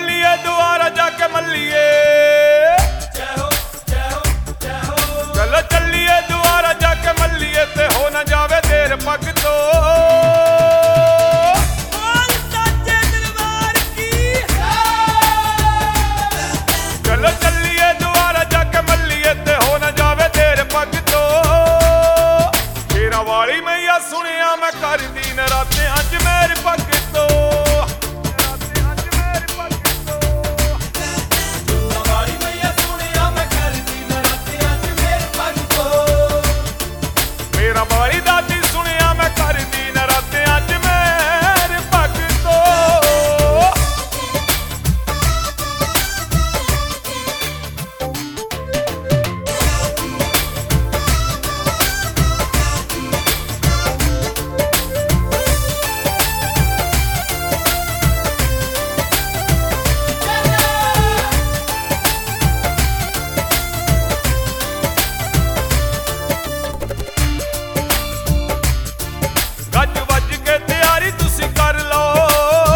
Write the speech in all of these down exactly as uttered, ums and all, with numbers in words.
ਚੱਲੀਏ ਦੁਆਰਾ ਜਾ ਕੇ ਮੱਲੀਏ ਜੈ ਹੋ ਜੈ ਹੋ ਜੈ ਹੋ ਚਲੋ ਚੱਲੀਏ ਦੁਆਰਾ ਜਾ ਕੇ ਮੱਲੀਏ ਤੇ ਹੋ ਨਾ ਜਾਵੇ ਦੇਰ ਪੱਗ ਤੋਂ ਬੋਲ ਸੱਚੇ ਦਰਬਾਰ ਕੀ ਚਲੋ ਚੱਲੀਏ ਦੁਆਰਾ ਜਾ ਕੇ ਮੱਲੀਏ ਤੇ ਹੋ ਨਾ ਜਾਵੇ ਦੇਰ ਪੱਗ ਤੋਂ ਸ਼ੇਰਾਂ ਵਾਲੀ ਮਈਆ ਸੁਣਿਆ ਮੈਂ ਕਰਦੀ ਨਰਾਤਿਆਂ 'ਚ ਮੇਰੀ ਪੱਗ ਤੋਂ ਵਾਲੀ ਮਈਆ ਸੁਣਿਆ ਮੈਂ ਕਰਦੀ ਨਰਾਤਿਆਂ 'ਚ ਮੇਰੇ ਪੱਗ ਤੋਂ ਮੇਰਾ ਵਾਲੀ ਦਾਦੀ ਸੁਣਿਆ ਮੈਂ ਕਰਦੀ ਨਰਾਤਿਆਂ 'ਚ ਮੇਰੀ ਪੱਗ ਤੋਂ ਗੱਜ ਵੱਜ ਕੇ ਤਿਆਰੀ ਤੁਸੀਂ ਕਰ ਲਓ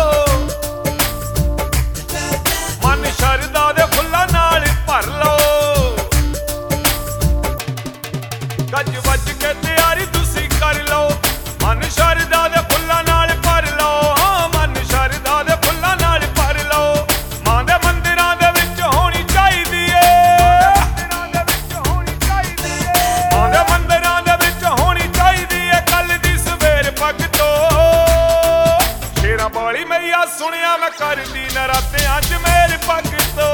ਮਨ ਸ਼ਰਧਾ ਦੇ ਫੁੱਲਾਂ ਨਾਲ ਭਰ ਲਓ ਗੱਜ ਵੱਜ ਕੇ ਤਿਆਰੀ ਤੁਸੀਂ ਕਰ ਲਓ ਮਨ ਸ਼ਰਧਾ ਦੇ ਫੁੱਲਾਂ ਨਾਲ ਭਰ ਲਓ ਮਨ ਸ਼ਰਧਾ ਦੇ ਫੁੱਲਾਂ ਨਾਲ ਭਰ ਲਓ ਮਾਂ ਦੇ ਮੰਦਿਰਾਂ ਦੇ ਵਿੱਚ ਹੋਣੀ ਚਾਹੀਦੀ ਏ ਮਾਂ ਦੇ ਮੰਦਿਰਾਂ ਦੇ ਵਿੱਚ ਹੋਣੀ ਚਾਹੀਦੀ ਏ ਕੱਲ ਦੀ ਸਵੇਰ ਪੱਗ ਤੋਂ ਸ਼ੇਰਾਂ ਵਾਲੀ ਮਈਆ ਸੁਣਿਆ ਮੈਂ ਕਰਦੀ ਨਰਾਤਿਆਂ 'ਚ ਮੇਰੀ ਪੱਗ ਤੋਂ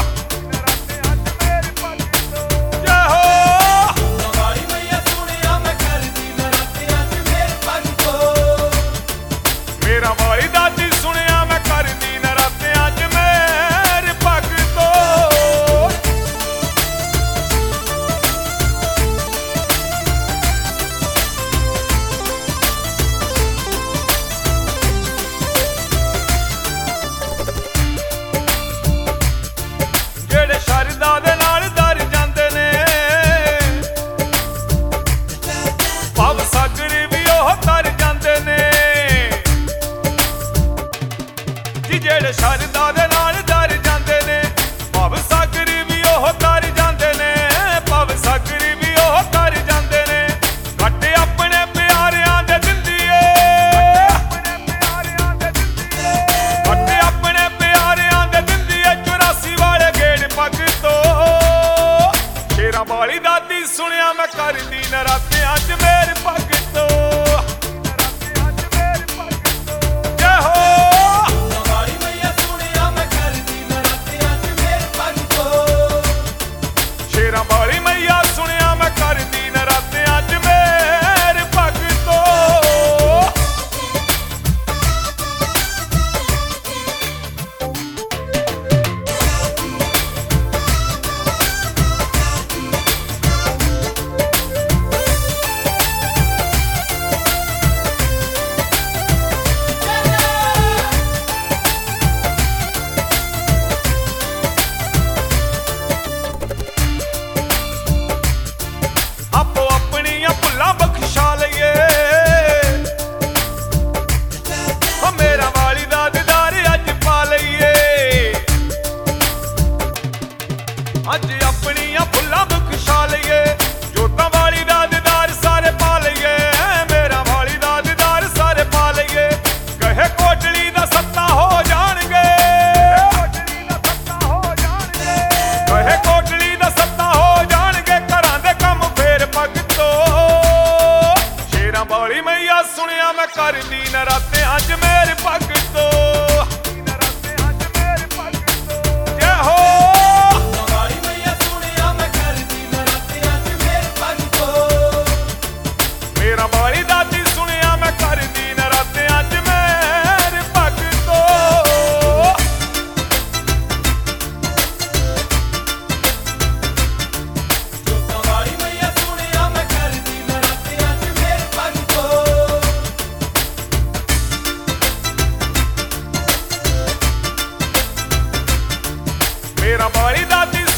ਜੈ ਹੋ ਵਾਲੀ ਮਈਆ ਸੁਣਿਆ ਮੈਂ ਕਰਦੀ ਨਰਾਤਿਆਂ 'ਚ ਮੇਰੇ ਪੱਗ ਤੋਂ ਮੇਰਾ ਵਾਲੀ ਦਾਦੀ ਸੁਣਿਆ ਮੈਂ ਕਰਦੀ ਨਰਾਤਿਆਂ 'ਚ ਮੇਰੀ ਪੱਗ ਤੋਂ ਜਿਹੜੇ ਸ਼ਰਧਾ ਦੇ ਨਾਲ ਦਰ ਜਾਂਦੇ ਨੇ ਭਵ ਸਾਗਰ ਵੀ ਉਹ ਤਰ ਜਾਂਦੇ ਨੇ ਜੀ ਜਿਹੜੇ ਸ਼ਰਧਾ ਦੇ ਨਾਲ ਦਰ ਜਾਂਦੇ ਨੇ ਭਵ ਸਾਗਰ ਵੀ ਉਹ ਤਰ ਜਾਂਦੇ ਨੇ ਭਵ ਸਾਗਰ ਵੀ ਉਹ ਤਰ ਜਾਂਦੇ ਨੇ ਘੱਟ ਆਪਣੇ ਪਿਆਰਿਆਂ ਦੇ ਦਿੰਦੀ ਏ ਘੱਟ ਆਪਣੇ ਪਿਆਰਿਆਂ ਦੇ ਦਿੰਦੀ ਏ ਚੁਰਾਸੀ ਵਾਲੇ ਗੇੜ ਪੱਗ ਤੋਂ ਸ਼ੇਰਾਂ ਵਾਲੀ ਦਾਦੀ ਸੁਣਿਆ ਮੈਂ ਕਰਦੀ ਨਰਾਤਿਆਂ 'ਚ ਮੇਰੀ ਪੱਗ ਤੋਂ ਜੈ ਹੋ ਵਾਲੀ ਮਈਆ ਸੁਣਿਆ ਮੈਂ ਕਰਦੀ ਨਰਾਤਿਆਂ 'ਚ ਮੇਰੇ ਪੱਗ ਤੋਂ ਸ਼ੇਰਾਂ ਵਾਲੀ ਮਈਆ ਸੁਣਿਆ ਮੈਂ ਕਰਦੀ ਨਰਾਤਿਆਂ 'ਚ ਮੇਰੀ ਪੱਗ ਤੋਂ ਆਪੋ ਆਪਣੀਆਂ ਭੁੱਲਾਂ ਬਖਸ਼ਾ ਲਈਏ ਓ ਮੇਰਾ ਵਾਲੀ ਦਾ ਦੀਦਾਰ ਅੱਜ ਪਾ ਲਈਏ ਅੱਜ ਆਪਣੀਆਂ ਭੁੱਲਾਂ ਬਖਸ਼ਾ ਲਈਏ ਜੋਤਾਂ ਵਾਲੀ ਦਾ ਦੀਦਾਰ ਸਾਰੇ ਪਾ ਲਈਏ ਮੇਰਾ ਵਾਲੀ ਦਾ ਦੀਦਾਰ ਸਾਰੇ ਪਾ ਲਈਏ ਕਹੇ ਕੋਟਲੀ ਦਾ ਸੱਤਾ ਹੋ ਜਾਣਗੇ ਕਹੇ ਕੋਟਲੀ ਦਾ ਸੱਤਾ ਹੋ ਜਾਣਗੇ ਘਰਾਂ ਦੇ ਕੰਮ ਫੇਰ ਪੱਗ ਤੋਂ ਸ਼ੇਰਾਂ ਵਾਲੀ ਮਈਆ ਸੁਣਿਆ ਮੈਂ ਕਰਦੀ ਨਰਾਤਿਆਂ 'ਚ ਮੇਰੀ ਪੱਗ ਤੋਂ ਜੈ ਹੋ ਵਾਲੀ ਮਈਆ ਸੁਣਿਆ ਮੈਂ ਕਰਦੀ ਨਰਾਤਿਆਂ 'ਚ ਮੇਰੇ ਪੱਗ ਤੋਂ ਮੇਰਾ ਵਾਲੀ ਦਾਦੀ ਸੁਣਿਆ ਮੈਂ ਕਰਦੀ ਨਰਾਤਿਆਂ 'ਚ ਮੇਰੀ ਪੱਗ ਤੋਂ ਵਾਲੀ ਮਈਆ ਸੁਣਿਆ ਮੈਂ ਕਰਦੀ ਨਰਾਤਿਆਂ 'ਚ ਮੇਰੇ ਪੱਗ ਤੋਂ ਮੇਰਾ ਵਾਲੀ ਦਾਦੀ